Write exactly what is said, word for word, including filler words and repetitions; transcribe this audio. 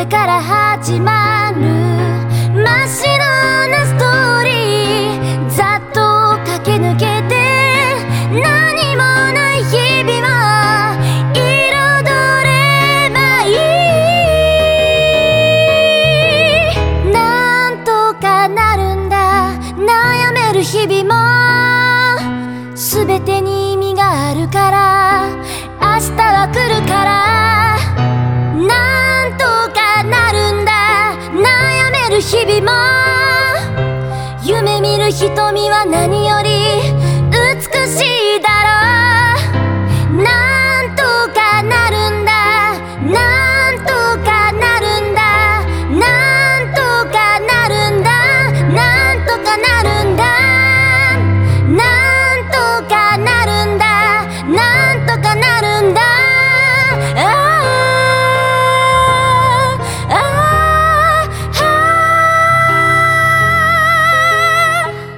れから始まる真っ白なストーリー、ざっと駆け抜けて何もない日々を彩ればいい。なんとかなるんだ、悩める日々も全てに意味があるから、明日は来るから、なんとかなるんだ、悩める日々も夢見る瞳は何よ